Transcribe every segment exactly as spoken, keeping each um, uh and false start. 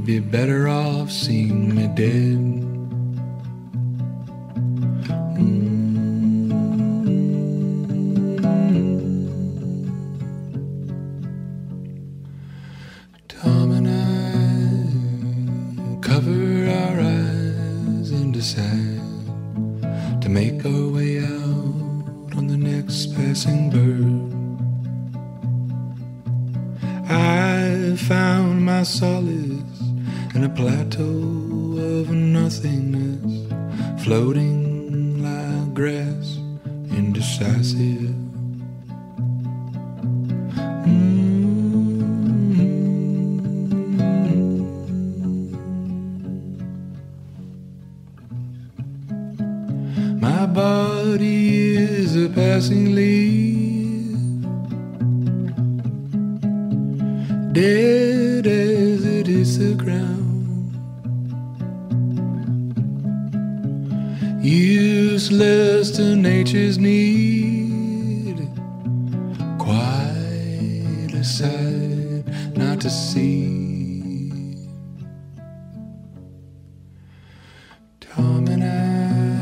you'd be better off seeing me dead. Tom and I cover our eyes and decide to make our way out on the next passing bird. I found my solace in a plateau of nothingness, floating like grass, indecisive. My body is a passing leaf, dead as it is the ground, useless to nature's need, quite a sight not to see. Tom and I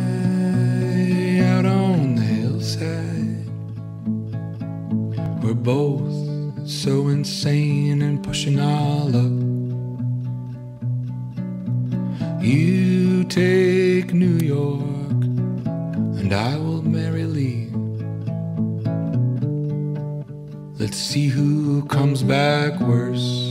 we're both so insane and pushing our luck. You take New York and I will marry Lee. Let's see who comes back worse.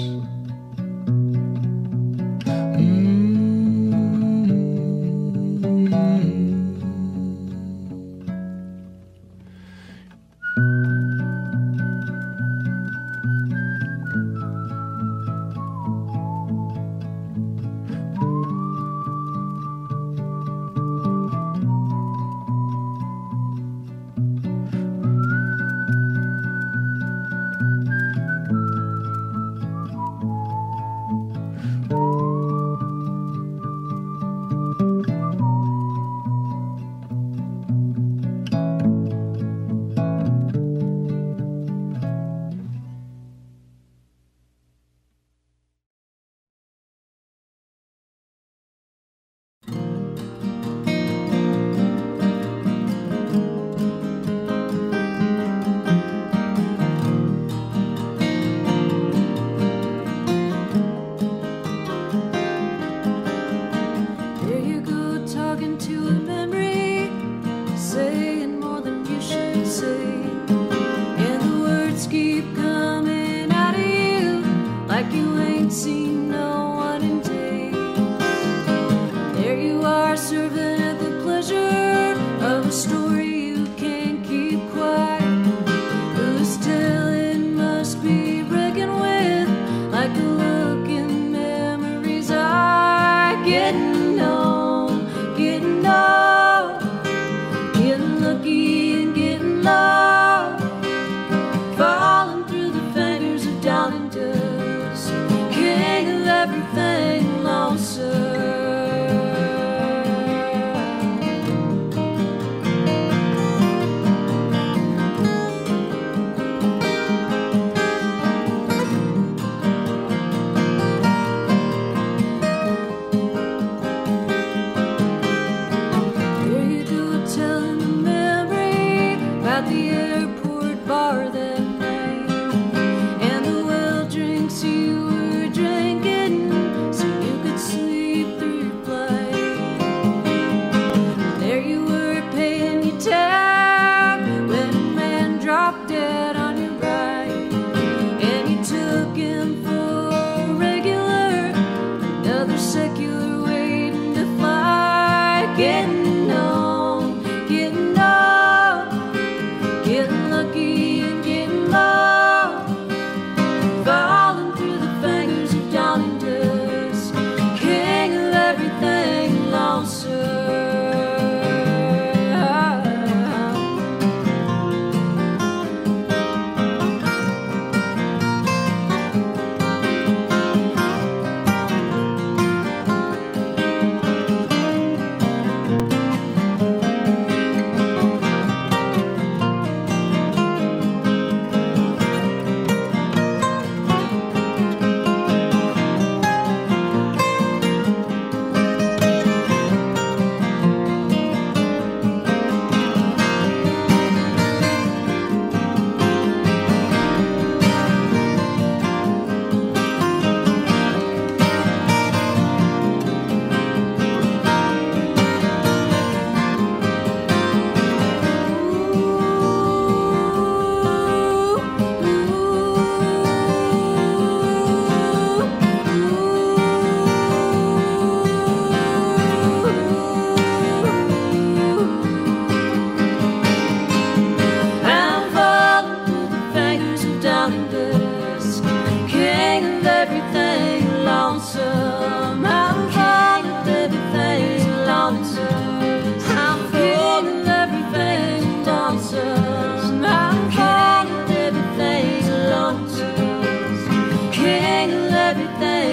Bar that night, and the well drinks you were drinking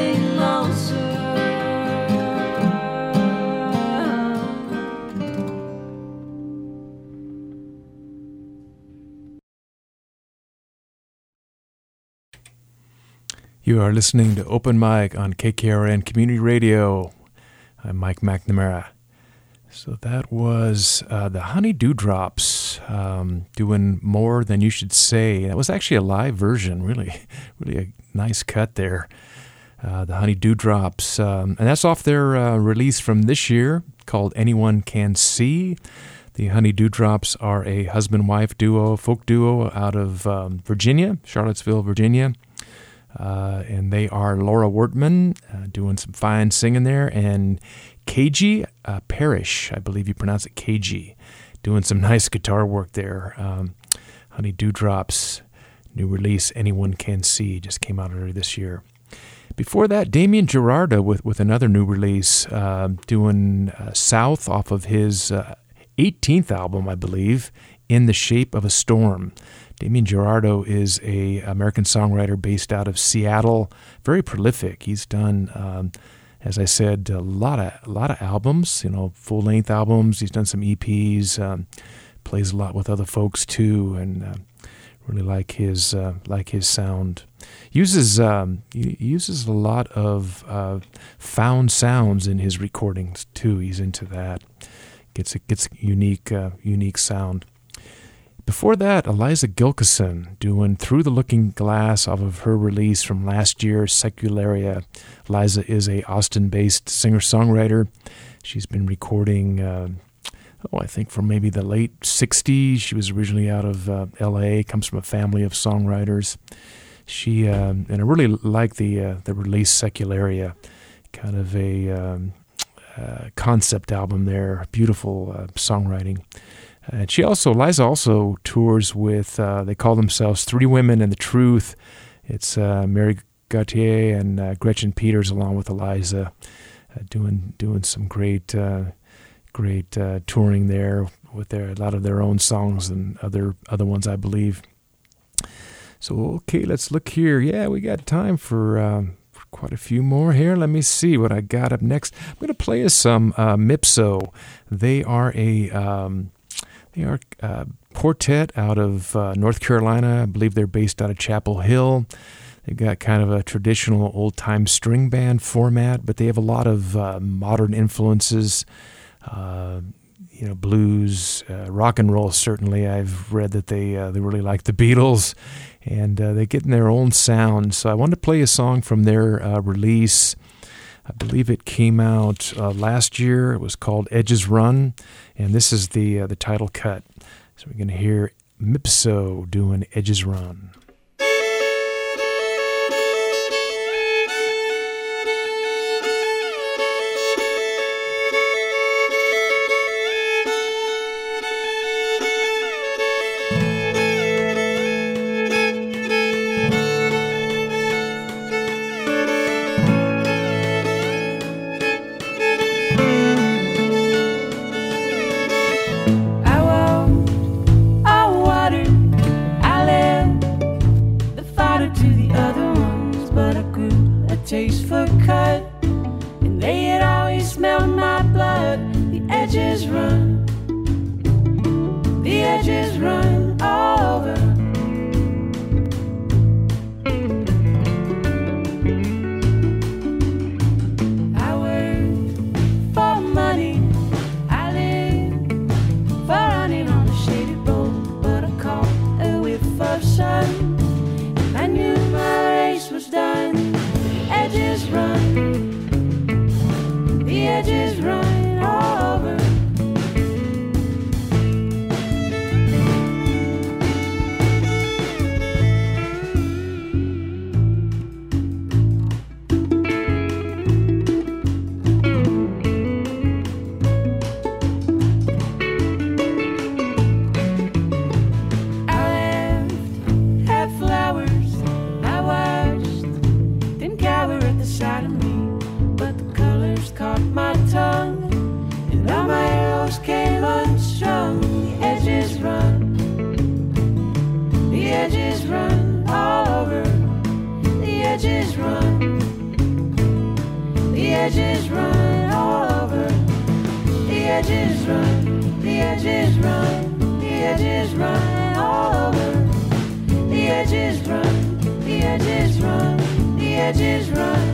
You are listening to Open Mic on K K R N Community Radio. I'm Mike McNamara. So that was uh, the Honey Dewdrops um, doing More Than You Should Say. That was actually a live version, really, really a nice cut there. Uh, the Honey Dewdrops, um, and that's off their uh, release from this year called Anyone Can See. The Honey Dewdrops are a husband-wife duo, folk duo out of um, Virginia, Charlottesville, Virginia. Uh, and they are Laura Wortman, uh, doing some fine singing there, and K G uh, Parrish, I believe you pronounce it K G, doing some nice guitar work there. Um, Honey Dewdrops, new release, Anyone Can See, just came out earlier this year. Before that, Damien Gerardo with, with another new release, uh, doing uh, South off of his uh, eighteenth album, I believe, In the Shape of a Storm. Damien Gerardo is a American songwriter based out of Seattle, very prolific. He's done, um, as I said, a lot of a lot of albums, you know, full length albums. He's done some E Ps, um, plays a lot with other folks too, and uh, really like his uh, like his sound. Uses um, he uses a lot of uh, found sounds in his recordings too. He's into that. Gets a gets unique uh, unique sound. Before that, Eliza Gilkison doing Through the Looking Glass off of her release from last year, Secularia. Eliza is a Austin-based singer-songwriter. She's been recording, uh, oh, I think from maybe the late sixties. She was originally out of uh, L A, comes from a family of songwriters. She, uh, and I really like the uh, the release Secularia, kind of a um, uh, concept album there, beautiful uh, songwriting. And she also, Liza also tours with, uh, they call themselves Three Women and the Truth. It's uh, Mary Gauthier and uh, Gretchen Peters along with Eliza uh, doing doing some great uh, great uh, touring there with their a lot of their own songs and other other ones, I believe. So, okay, let's look here. Yeah, we got time for, um, for quite a few more here. Let me see what I got up next. I'm going to play us some uh, Mipso. They are a... Um, They are a quartet out of uh, North Carolina. I believe they're based out of Chapel Hill. They've got kind of a traditional old-time string band format, but they have a lot of uh, modern influences, uh, you know, blues, uh, rock and roll. Certainly, I've read that they uh, they really like the Beatles, and uh, they get in their own sound. So I wanted to play a song from their uh, release. I believe it came out uh, last year. It was called Edges Run, and this is the uh, the title cut. So we're going to hear Mipso doing Edges Run. Taste for cut, and they had always smelled my blood. The edges run, the edges run over. I work for money, I live for running on a shaded road, but I caught a whiff of sun, and I knew my race was done. Edges run, the edges run over. edges run all over. The edges run, the edges run, the edges run all over. The edges run, the edges run, the edges run.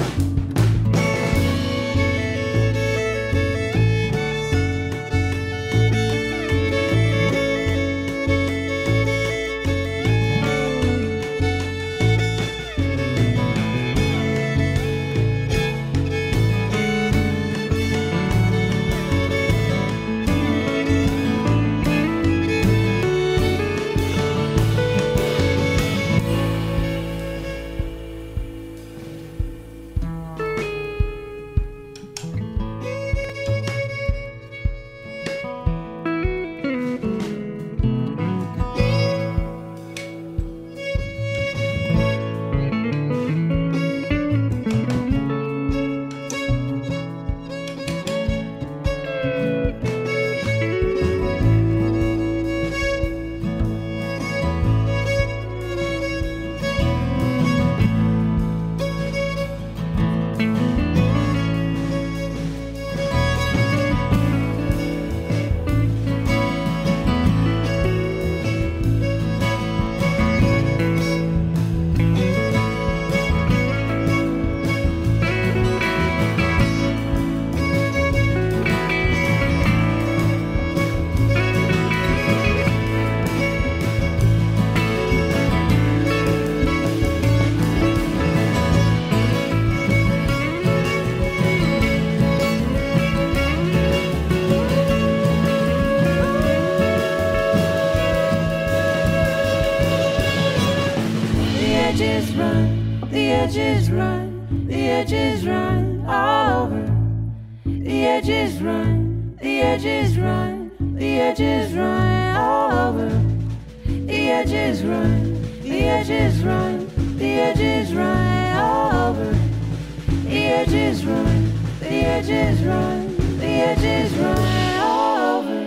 edges run, the edges run all over. The edges run, the edges run, the edges run all over. The edges run, the edges run, the edges run all over. The edges run, the edges run, the edges run all over.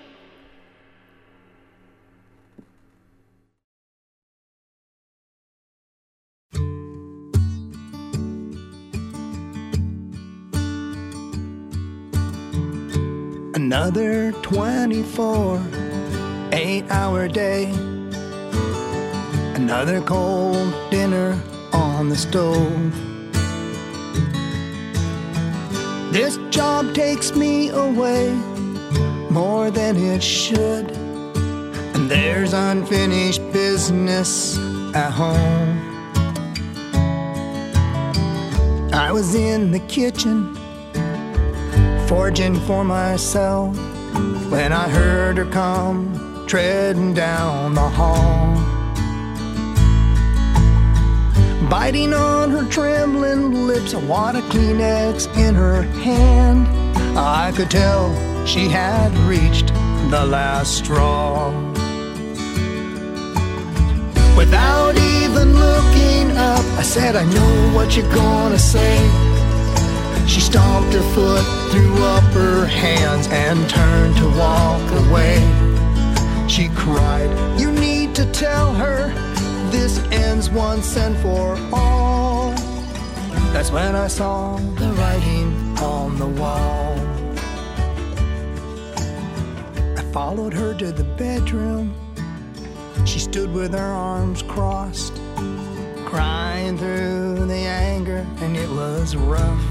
Another twenty-four, eight-hour day. Another cold dinner on the stove. This job takes me away more than it should, and there's unfinished business at home. I was in the kitchen foraging for myself when I heard her come treading down the hall, biting on her trembling lips, a wad of Kleenex in her hand. I could tell she had reached the last straw. Without even looking up, I said, I know what you're gonna say. She stomped her foot, threw up her hands, and turned to walk away. She cried, you need to tell her this ends once and for all. That's when I saw the writing on the wall. I followed her to the bedroom. She stood with her arms crossed, crying through the anger, and it was rough.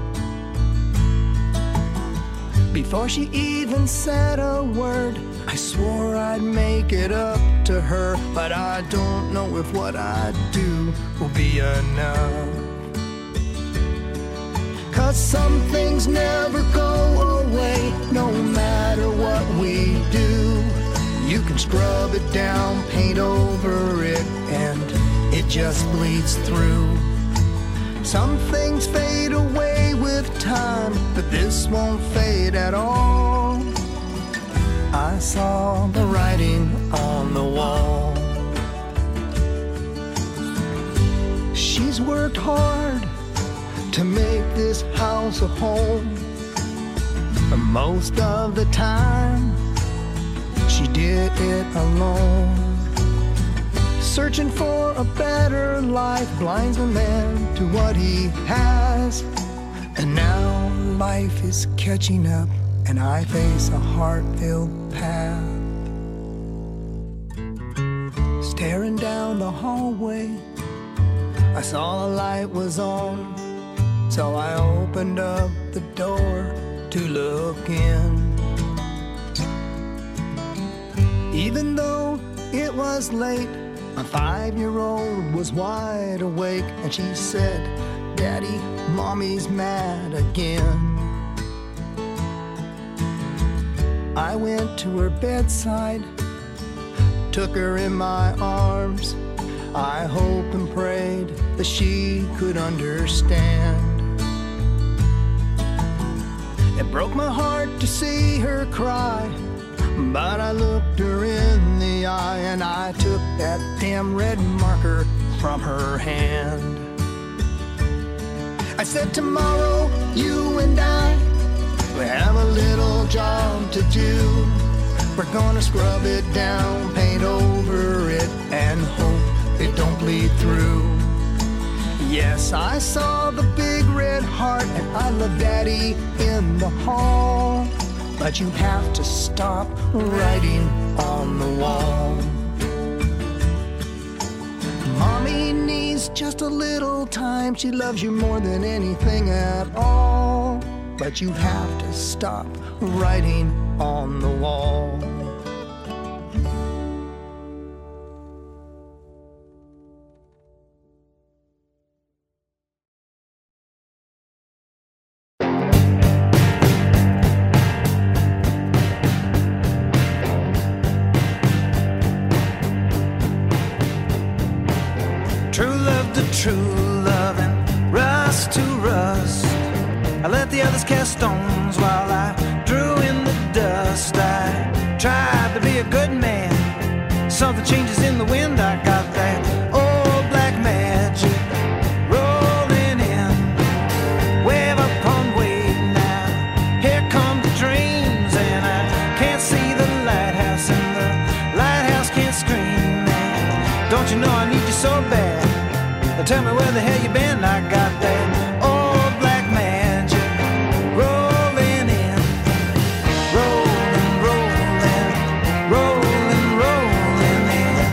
Before she even said a word, I swore I'd make it up to her, but I don't know if what I do will be enough. Cause some things never go away, no matter what we do. You can scrub it down, paint over it, and it just bleeds through. Some things fade away with time, but this won't fade at all. I saw the writing on the wall. She's worked hard to make this house a home, but most of the time she did it alone. Searching for a better life blinds a man to what he has, And now life is catching up, and I face a heart-filled path. Staring down the hallway, I saw a light was on, so I opened up the door to look in. Even though it was late, my five-year-old was wide awake, and she said, "Daddy, Mommy's mad again." I went to her bedside, took her in my arms. I hoped and prayed that she could understand. It broke my heart to see her cry, but I looked her in the eye and I took that damn red marker from her hand. I said, "Tomorrow, you and I, we have a little job to do. We're gonna scrub it down, paint over it, and hope it don't bleed through." Yes, I saw the big red heart, and I love Daddy in the hall. But you have to stop writing on the wall. Mommy needs just a little time. She loves you more than anything at all. But you have to stop writing on the wall. True love and rust to rust. I let the others cast stones while I drew in the dust. I tried to be a good man. Something changes in the wind. I got that old black magic rolling in. Wave upon wave now. Here come the dreams, and I can't see the lighthouse, and the lighthouse can't scream. And don't you know I need you so bad? Tell me where the hell you been. I got that old black magic rolling in, rolling, rolling, rolling, rolling in.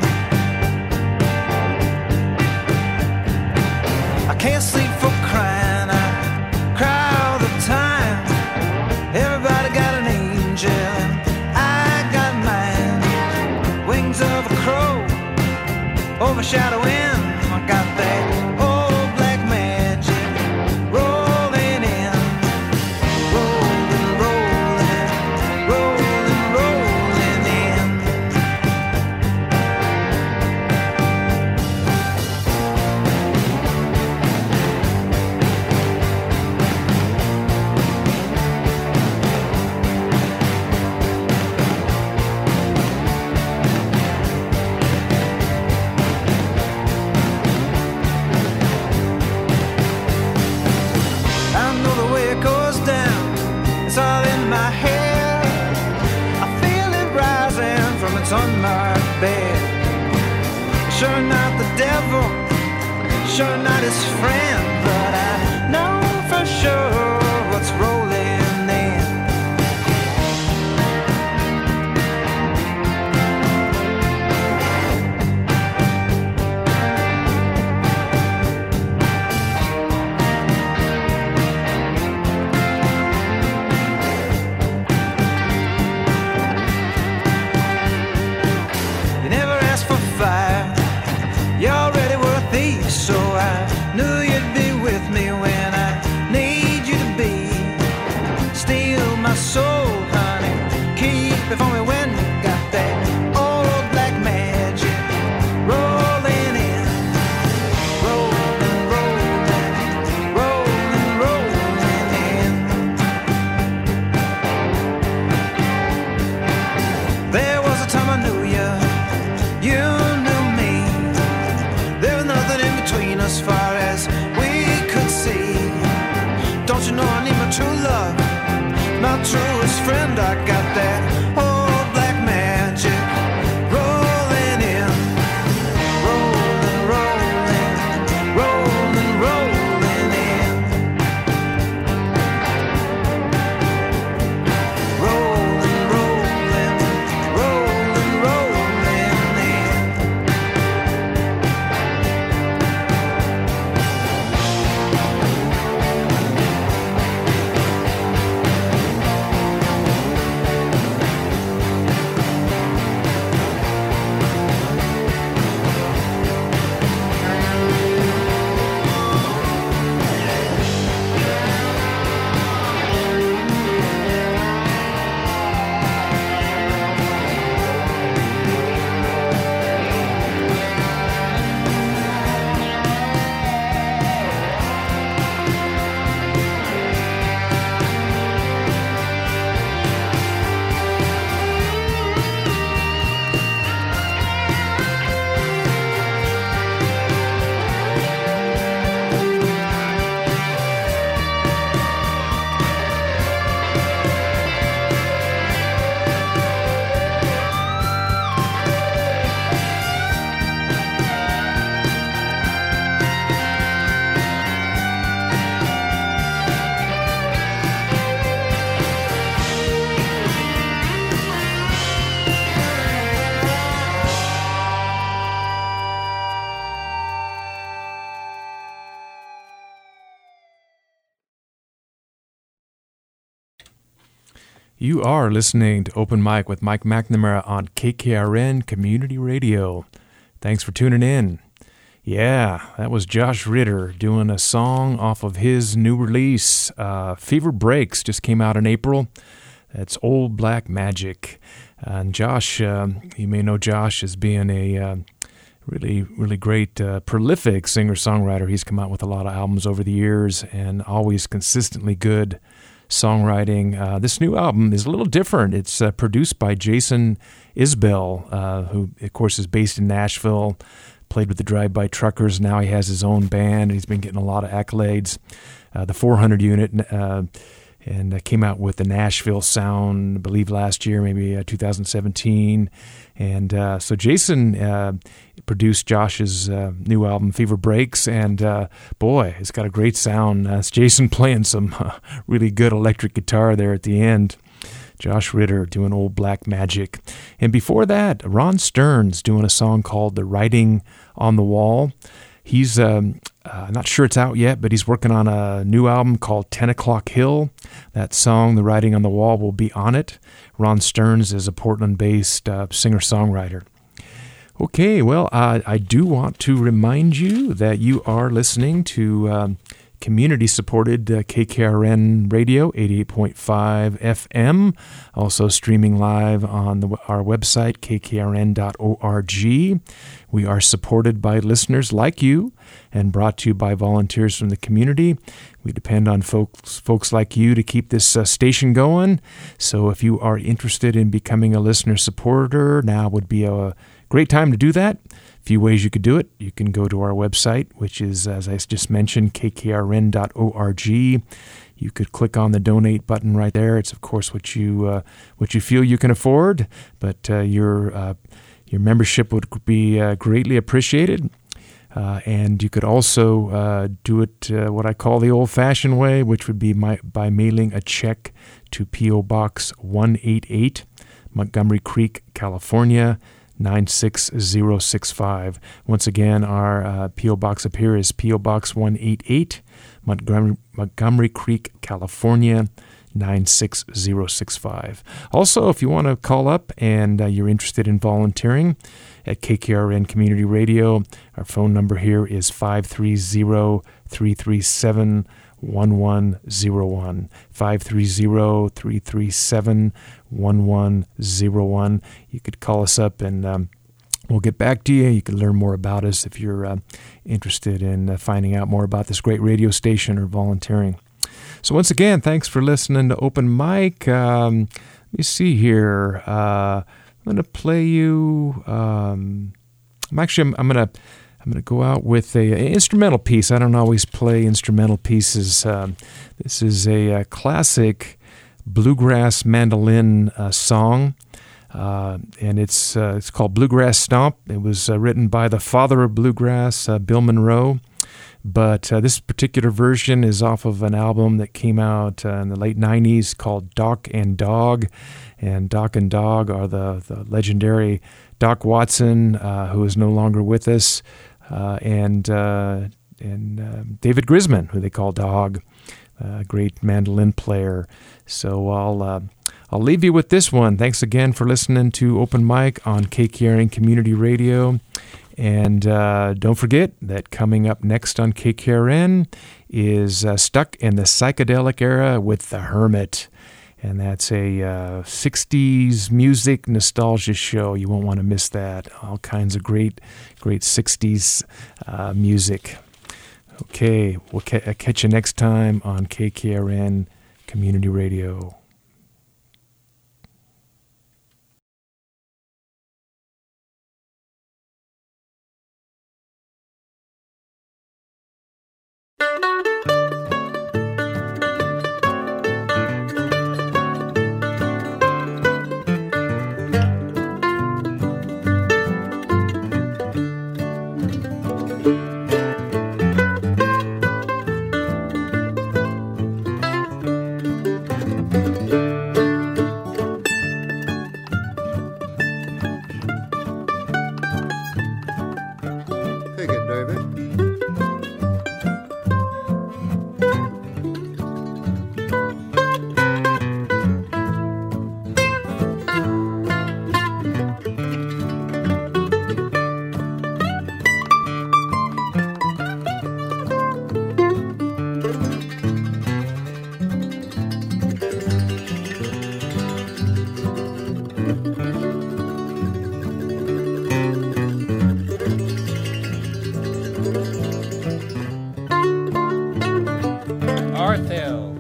I can't sleep for crying. I cry all the time. Everybody got an angel, and I got mine. Wings of a crow overshadowing. Got that old black magic rolling in, rolling, rolling, rolling, rolling in. On my bed, sure not the devil, sure not his friend, but I know for sure what's rolling in. So I knew you'd be with me when I need you to be. Steal my soul, honey, keep it for me when you got that old black magic rolling in, rolling, rolling, rolling, rolling in. There was a time I knew you, you knew me. There was nothing in between as far as we could see. Don't you know I need my true love, my truest friend? I got that old black magic rolling in, rolling, rolling, rolling, rolling in. You are listening to Open Mic with Mike McNamara on K K R N Community Radio. Thanks for tuning in. Yeah, that was Josh Ritter doing a song off of his new release, uh, Fever Breaks, just came out in April. That's Old Black Magic. And Josh, uh, you may know Josh as being a uh, really, really great, uh, prolific singer-songwriter. He's come out with a lot of albums over the years and always consistently good songwriting. Uh, this new album is a little different. It's uh, produced by Jason Isbell, uh, who, of course, is based in Nashville, played with the Drive-By Truckers. Now he has his own band, and he's been getting a lot of accolades. Uh, the four hundred unit, uh, and uh, came out with the Nashville sound, I believe, last year, maybe uh, two thousand seventeen. And uh, so Jason uh, produced Josh's uh, new album, Fever Breaks, and uh, boy, it's got a great sound. Uh, it's Jason playing some uh, really good electric guitar there at the end. Josh Ritter doing Old Black Magic. And before that, Ron Stearns doing a song called The Writing on the Wall. He's um, uh, not sure it's out yet, but he's working on a new album called ten o'clock Hill. That song, The Writing on the Wall, will be on it. Ron Stearns is a Portland-based uh, singer-songwriter. Okay, well, uh, I do want to remind you that you are listening to um, community-supported uh, K K R N Radio, eighty-eight point five F M, also streaming live on the, our website, k k r n dot org. We are supported by listeners like you and brought to you by volunteers from the community. We depend on folks folks like you to keep this uh, station going. So if you are interested in becoming a listener supporter, now would be a great time to do that. A few ways you could do it. You can go to our website, which is, as I just mentioned, k k r n dot org. You could click on the donate button right there. It's, of course, what you uh, what you feel you can afford, but uh, your uh, your membership would be uh, greatly appreciated. Uh, and you could also uh, do it uh, what I call the old-fashioned way, which would be my, by mailing a check to P O. Box one eighty-eight, Montgomery Creek, California, nine six zero six five. Once again, our uh, P O. Box up here is P O. Box one eighty-eight, Montgomery, Montgomery Creek, California, nine six zero six five. Also, if you want to call up and uh, you're interested in volunteering at K K R N Community Radio, our phone number here is five three zero, three three seven, one one zero one. five three zero, three three seven, one one zero one. You could call us up and um, we'll get back to you. You can learn more about us if you're uh, interested in uh, finding out more about this great radio station or volunteering. So once again, thanks for listening to Open Mic. Um, let me see here. Uh, I'm going to play you. Um, I'm actually. I'm, I'm going to. I'm going to go out with a, a instrumental piece. I don't always play instrumental pieces. Um, this is a, a classic bluegrass mandolin uh, song, uh, and it's uh, it's called Bluegrass Stomp. It was uh, written by the father of bluegrass, uh, Bill Monroe. But uh, this particular version is off of an album that came out uh, in the late nineties called Doc and Dog. And Doc and Dog are the, the legendary Doc Watson, uh, who is no longer with us, uh, and uh, and uh, David Grisman, who they call Dog, a great mandolin player. So I'll uh, I'll leave you with this one. Thanks again for listening to Open Mic on K K R N Community Radio. And uh, don't forget that coming up next on K K R N is uh, Stuck in the Psychedelic Era with The Hermit. And that's a uh, sixties music nostalgia show. You won't want to miss that. All kinds of great, great sixties uh, music. Okay, we'll ca- catch you next time on K K R N Community Radio. Thank you. Cartel.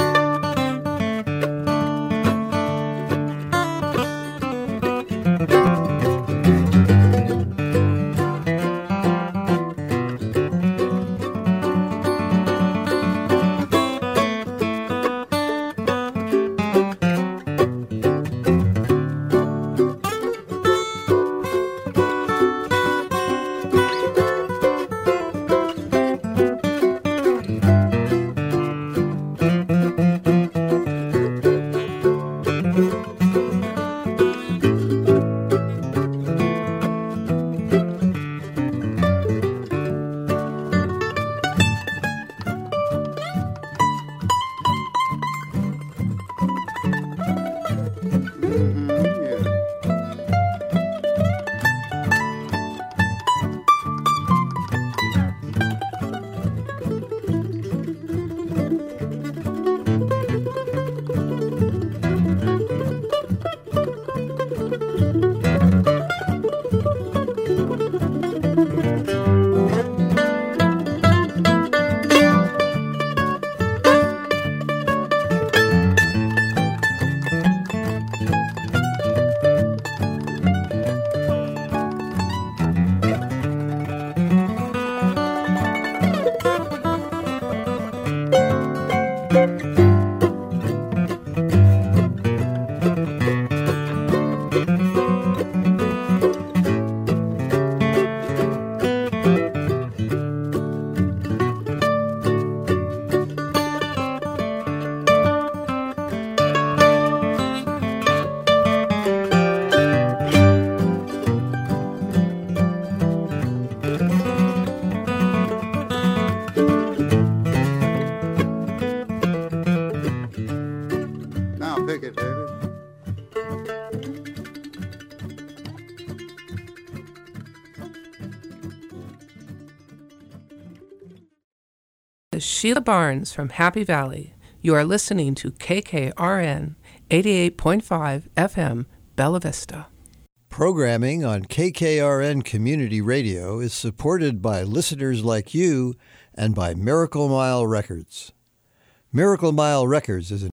Sheila Barnes from Happy Valley. You are listening to K K R N eighty-eight point five F M, Bella Vista. Programming on K K R N Community Radio is supported by listeners like you and by Miracle Mile Records. Miracle Mile Records is an